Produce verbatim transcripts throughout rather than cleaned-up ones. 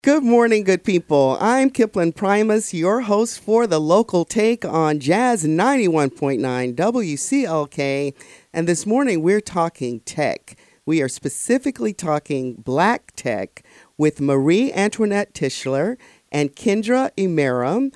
Good morning, good people. I'm Kipling Primus, your host for the local take on Jazz ninety-one point nine W C L K. And this morning we're talking tech. We are specifically talking black tech with Marie Antoinette Tischler and Kendra Imeram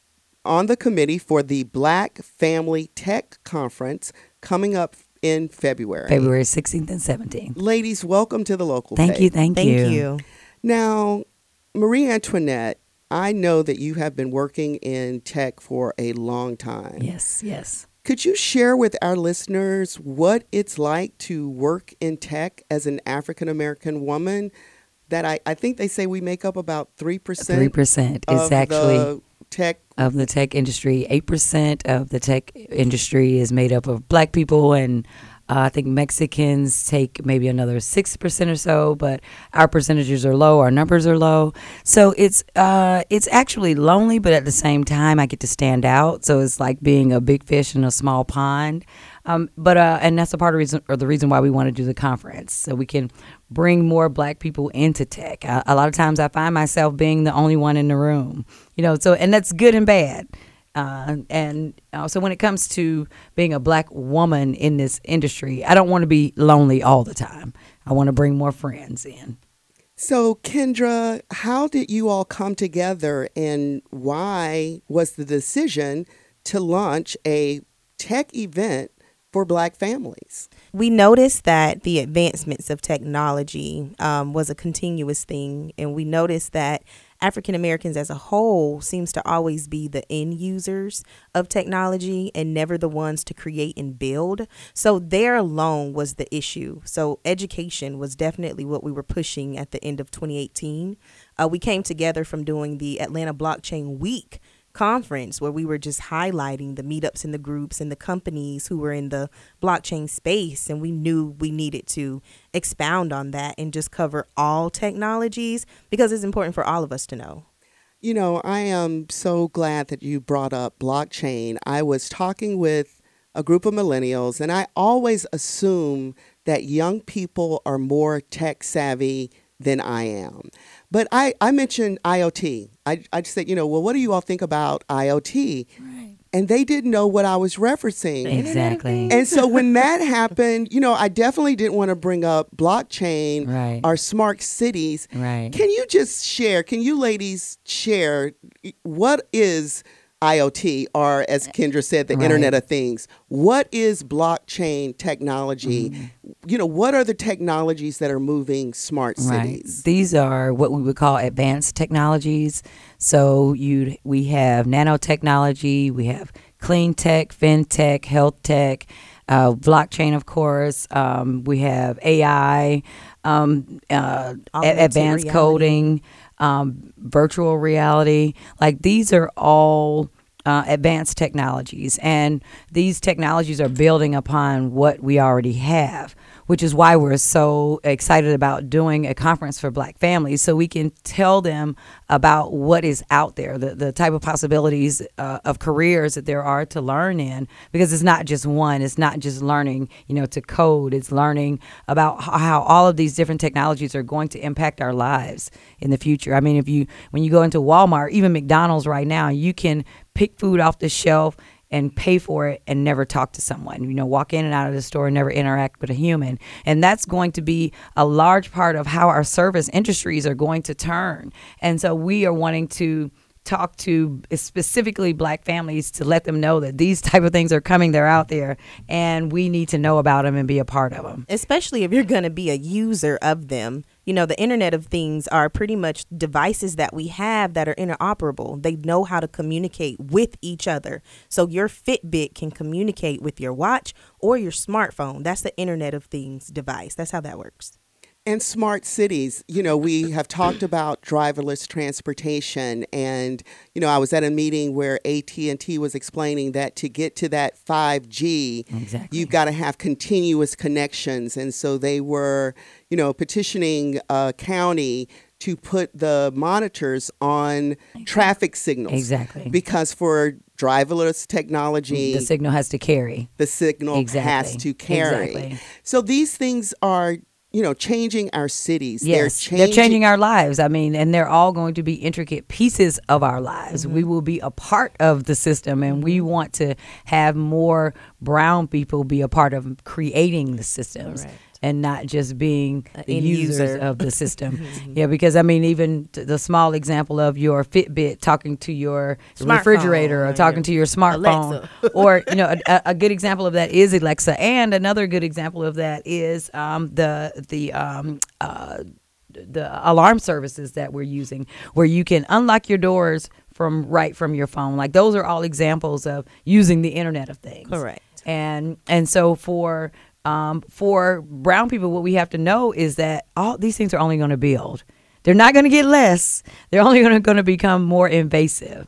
on the committee for the Black Family Tech Conference coming up in February. February sixteenth and seventeenth. Ladies, welcome to the local Thank take. you, thank, Thank you. you. Now, Marie Antoinette, I know that you have been working in tech for a long time. Yes, yes. Could you share with our listeners what it's like to work in tech as an African-American woman? That I, I think they say we make up about three percent. three percent is of actually the tech. of the tech industry. eight percent of the tech industry is made up of black people, and uh, I think Mexicans take maybe another six percent or so, but our percentages are low, our numbers are low. So it's uh, it's actually lonely, but at the same time, I get to stand out. So it's like being a big fish in a small pond. Um, but uh, and that's a part of reason, or the reason why we want to do the conference, so we can bring more black people into tech. A, a lot of times I find myself being the only one in the room, you know, so, and that's good and bad. Uh, and uh, so when it comes to being a black woman in this industry, I don't want to be lonely all the time. I want to bring more friends in. So, Kendra, how did you all come together, and why was the decision to launch a tech event for black families? We noticed that the advancements of technology um, was a continuous thing, and we noticed that African Americans as a whole seems to always be the end users of technology and never the ones to create and build. So there alone was the issue. So education was definitely what we were pushing at the end of twenty eighteen. Uh, we came together from doing the Atlanta Blockchain Week conference, where we were just highlighting the meetups and the groups and the companies who were in the blockchain space, and we knew we needed to expound on that and just cover all technologies because it's important for all of us to know. You know, I am so glad that you brought up blockchain. I was talking with a group of millennials, and I always assume that young people are more tech savvy than I am. But I, I mentioned IoT. I, I just said, you know, well, what do you all think about IoT? Right. And they didn't know what I was referencing. Exactly. And so when that happened, you know, I definitely didn't want to bring up blockchain Right. or smart cities. Right. Can you just share, can you ladies share what is IoT, or as Kendra said, the Right. Internet of Things? What is blockchain technology? Mm-hmm. You know, what are the technologies that are moving smart cities? Right. These are what we would call advanced technologies. So you, we have nanotechnology, we have clean tech, fintech, health tech, uh, blockchain, of course. Um, we have A I, um, uh, a- advanced reality. coding, um, virtual reality. Like these are all uh, advanced technologies, and these technologies are building upon what we already have, which is why we're so excited about doing a conference for black families, so we can tell them about what is out there, the, the type of possibilities uh, of careers that there are to learn in, because it's not just one. It's not just learning, you know, to code. It's learning about how all of these different technologies are going to impact our lives in the future. I mean, if you, when you go into Walmart, even McDonald's right now, you can pick food off the shelf and pay for it and never talk to someone, you know, walk in and out of the store and never interact with a human. And that's going to be a large part of how our service industries are going to turn. And so we are wanting to talk to specifically black families to let them know that these type of things are coming, they're out there, and we need to know about them and be a part of them. Especially if you're going to be a user of them. You know, the Internet of Things are pretty much devices that we have that are interoperable. They know how to communicate with each other. So your Fitbit can communicate with your watch or your smartphone. That's the Internet of Things device. That's how that works. And smart cities, you know, we have talked about driverless transportation. And, you know, I was at a meeting where A T and T was explaining that to get to that five G, Exactly. you've got to have continuous connections. And so they were, you know, petitioning a county to put the monitors on traffic signals. Exactly. Because for driverless technology, The signal has to carry. the signal Exactly. has to carry. Exactly. So these things are you know, changing our cities. Yes, they're changing, they're changing our lives. I mean, and they're all going to be intricate pieces of our lives. Mm-hmm. We will be a part of the system, and we want to have more brown people be a part of creating the systems. Correct. And not just being An the end users user. of the system. Yeah, because I mean, even t- the small example of your Fitbit talking to your Smartphone refrigerator or or talking your to your smartphone, Alexa. or you know, a, a good example of that is Alexa, and another good example of that is um, the the um, uh, the alarm services that we're using, where you can unlock your doors from right from your phone. Like those are all examples of using the Internet of Things. Correct. And and so for Um, for brown people, what we have to know is that all these things are only going to build. They're not going to get less. They're only going to become more invasive.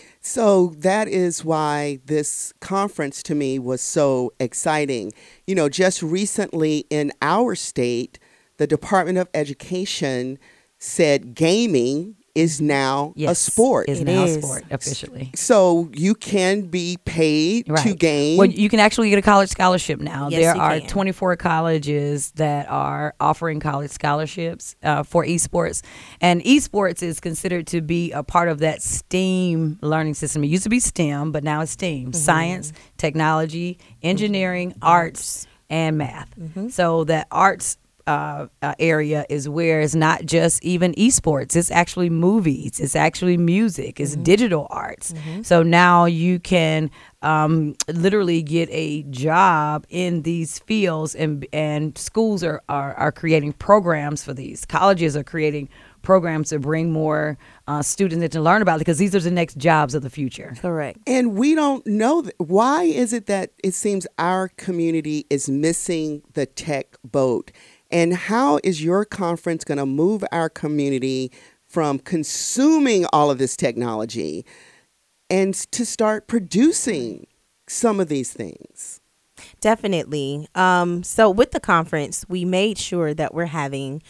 So that is why this conference to me was so exciting. You know, just recently in our state, the Department of Education said gaming is now Yes, a sport. Is It now is. a sport officially. So you can be paid to Right. game. Well, you can actually get a college scholarship now. Yes, there you are can. twenty-four colleges that are offering college scholarships uh, for esports, and esports is considered to be a part of that STEAM learning system. It used to be STEM, but now it's STEAM: science, technology, engineering, arts, and math. So that arts Uh, uh, area is where it's not just even esports. It's actually movies. It's actually music. It's digital arts. So now you can um, literally get a job in these fields, and and schools are, are, are creating programs for these. Colleges are creating programs to bring more uh, students in to learn about it, because these are the next jobs of the future. Correct. And we don't know th- why is it that it seems our community is missing the tech boat? And how is your conference going to move our community from consuming all of this technology and s- to start producing some of these things? Definitely. Um, so with the conference, we made sure that we're having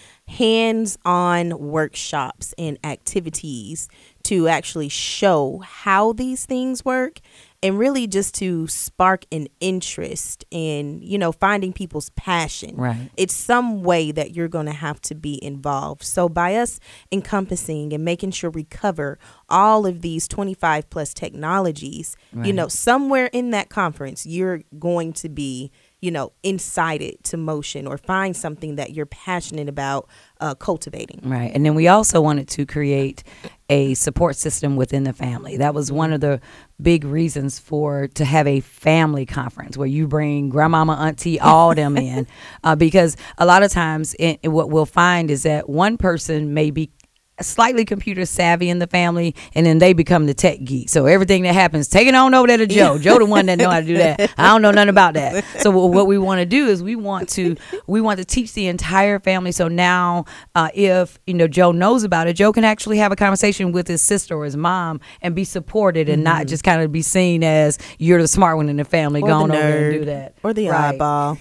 hands-on workshops and activities to actually show how these things work, and really just to spark an interest in, you know, finding people's passion. Right. It's some way that you're going to have to be involved. So by us encompassing and making sure we cover all of these twenty-five plus technologies, you Right. know, somewhere in that conference, you're going to be, you know, incited to motion or find something that you're passionate about uh, cultivating. Right. And then we also wanted to create a support system within the family. That was one of the big reasons for to have a family conference where you bring grandmama, auntie, all them in, uh, because a lot of times it, it- what we'll find is that one person may be slightly computer savvy in the family, and then they become the tech geek. So everything that happens, take it on over there to Joe. Joe, the one that know how to do that. I don't know nothing about that. So wh- what we want to do is we want to we want to teach the entire family. So now, uh, if you know Joe knows about it, Joe can actually have a conversation with his sister or his mom and be supported, and not just kind of be seen as you're the smart one in the family. Or Go on the over there and nerd. do that. Or the Right. eyeball.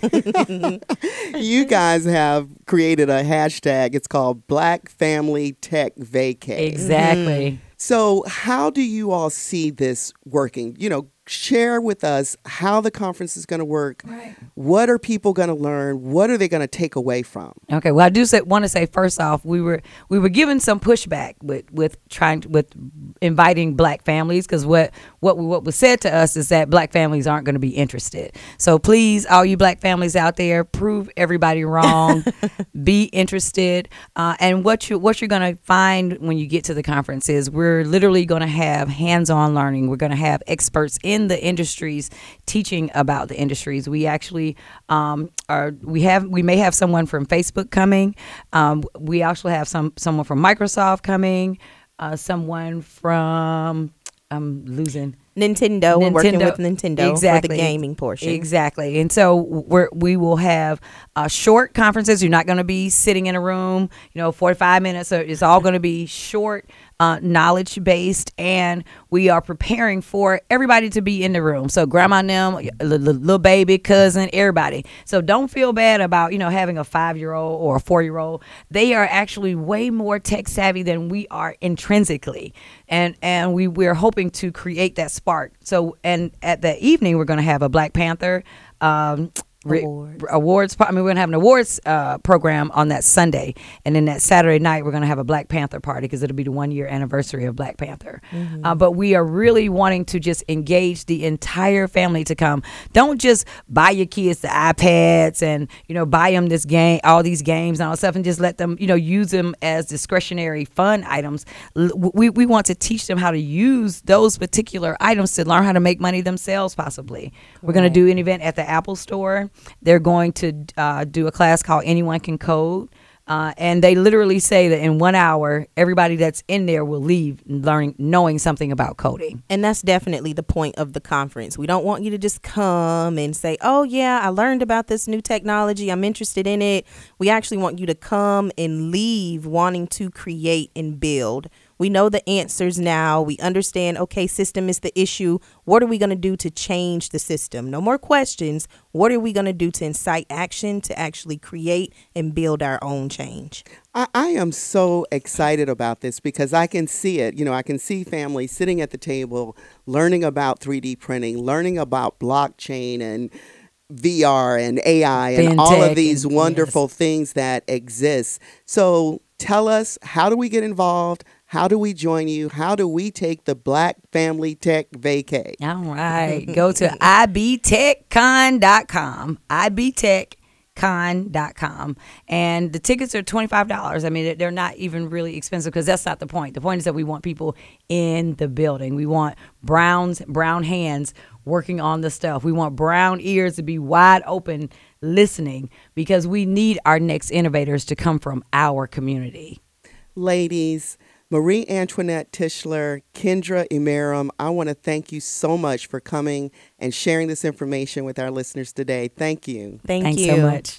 You guys have created a hashtag. It's called Black Family Tech Vacay. Exactly. So how do you all see this working? You know, share with us how the conference is going to work. Right. What are people going to learn? What are they going to take away from? Okay. Well, I do say, want to say first off, we were we were given some pushback with with trying to, with inviting black families, because what what we, what was said to us is that black families aren't going to be interested. So please, all you black families out there, prove everybody wrong. Be interested. Uh, and what you what you're going to find when you get to the conference is we're literally going to have hands-on learning. We're going to have experts in the industries teaching about the industries. We actually um, are we have we may have someone from Facebook coming. Um, we also have some someone from Microsoft coming. Uh, someone from I'm losing. Nintendo. We're working with Nintendo for the gaming portion. Exactly. And so we're, we will have uh, short conferences. You're not going to be sitting in a room, you know, forty-five minutes. So it's all going to be short, uh, knowledge based. And we are preparing for everybody to be in the room. So grandma and them, l- l- little baby, cousin, everybody. So don't feel bad about, you know, having a five-year-old or a four-year-old. They are actually way more tech savvy than we are intrinsically. And, and we, we're hoping to create that spark. So, and at the evening, we're going to have a Black Panther um, Re- Awards. awards. I mean, we're gonna have an awards uh, program on that Sunday, and then that Saturday night we're gonna have a Black Panther party because it'll be the one year anniversary of Black Panther. Mm-hmm. Uh, but we are really wanting to just engage the entire family to come. Don't just buy your kids the iPads and you know buy them this game, all these games and all stuff, and just let them you know use them as discretionary fun items. We we want to teach them how to use those particular items to learn how to make money themselves. Possibly, Correct. We're gonna do an event at the Apple Store. They're going to uh, do a class called Anyone Can Code. Uh, and they literally say that in one hour, everybody that's in there will leave learning, knowing something about coding. And that's definitely the point of the conference. We don't want you to just come and say, oh, yeah, I learned about this new technology. I'm interested in it. We actually want you to come and leave wanting to create and build. We know the answers now. We understand, okay, system is the issue. What are we going to do to change the system? No more questions. What are we going to do to incite action to actually create and build our own change? I, I am so excited about this because I can see it. You know, I can see families sitting at the table learning about three D printing, learning about blockchain and V R and A I and Fintech all of these and, wonderful yes. things that exist. So tell us, how do we get involved? How do we join you? How do we take the Black Family Tech Vacay? All right. Go to I B tech con dot com. I B tech con dot com. And the tickets are twenty-five dollars. I mean, they're not even really expensive because that's not the point. The point is that we want people in the building. We want browns, brown hands working on the stuff. We want brown ears to be wide open listening because we need our next innovators to come from our community. Ladies, Marie Antoinette Tischler, Kendra Imeram, I want to thank you so much for coming and sharing this information with our listeners today. Thank you. Thank Thanks you so much.